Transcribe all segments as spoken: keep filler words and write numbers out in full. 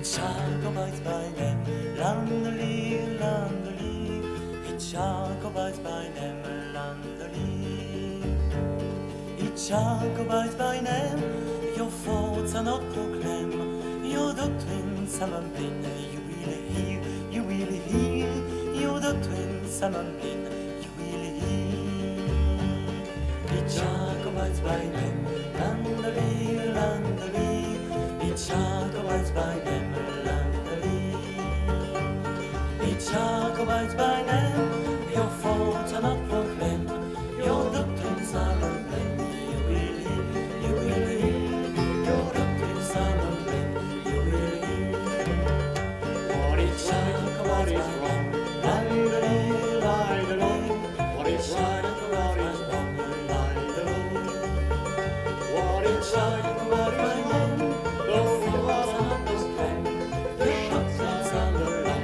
Jacobite by name, Landely, Landely. It's Jacobite by name, Landely. It's Jacobite by name. Your faults are not proclaimed. Your doctrines are been. You will hear, you will hear. Your doctrines are been. You will hear. It's Jacobite by name, Landely, Landely. It's Jacobite by name. Jacobite by name, your faults are not proclaimed, your doctrines are unblamed. You will hear, you will hear, your doctrines are unblamed. You will hear. What is right, what is wrong? Landely, landely. What is right and what is wrong? What is right and what is wrong? Though you are not proclaimed, the shots are the lamb.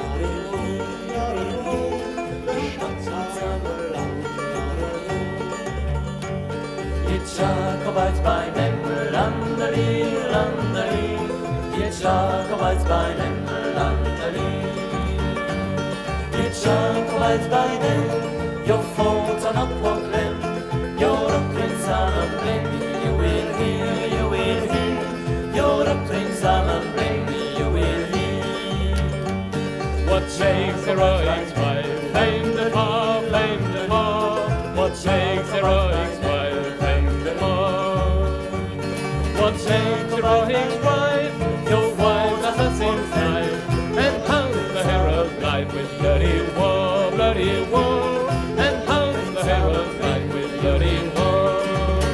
It's Jacobite by name, Landely, Landely. It's Jacobite by name, Landely. It's Jacobite by name. Your faults are not proclaimed, your doctrines are unblamed. You will hear, you will hear, your doctrines are unblamed. You will hear. What makes heroics by flame the far, flame the far? What makes heroics by flame the far? What makes heroics bright? Your wild assassin's knife, and hung the hero's life with bloody war, bloody war, and hung the hero's life with bloody war.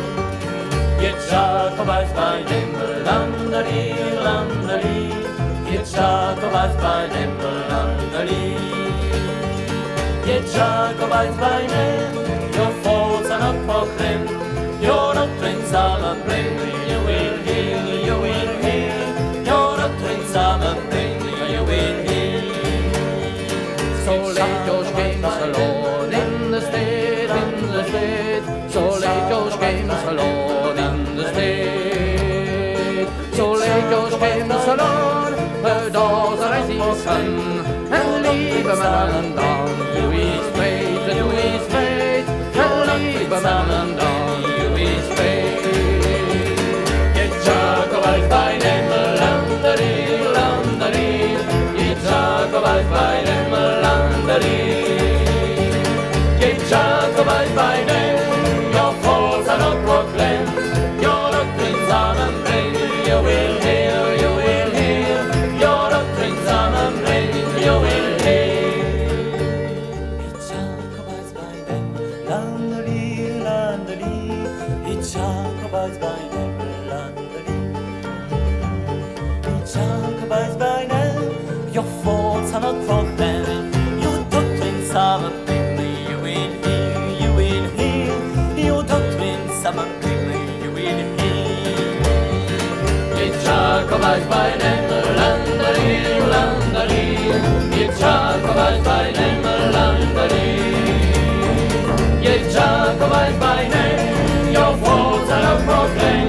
It's Jacobite by name, Landely, Landely. It's Jacobite by name, Landely. It's Jacobite by name. Your faults are not proclaimed, your doctrines are unblamed. You will hear, you will hear, your doctrines are unblamed. You will hear. So late George came alone in the state, in the state. So late George came alone in the state. So late George came alone, the doors are as his son, and leave a man down to his fate, to his fate, and leave a man down to his fate. It's Jacobite by name, Landely, Landely. It's Jacobite by name, Landely. It's Jacobite by name. Your faults are not proclaimed, your doctrines are unblamed. You will hear, you will hear, your doctrines are unblamed. You will hear. It's Jacobite by name, Landely, Landely. It's Jacobite by name, Landely. It's Jacobite by name. Your faults are not proclaimed, your doctrines are unblamed. You will hear, you will hear, your doctrines are unblamed. You will hear. It's Jacobite by name, Landely, Landely. It's Jacobite by name, Landely. It's Jacobite by name. Your faults are not proclaimed.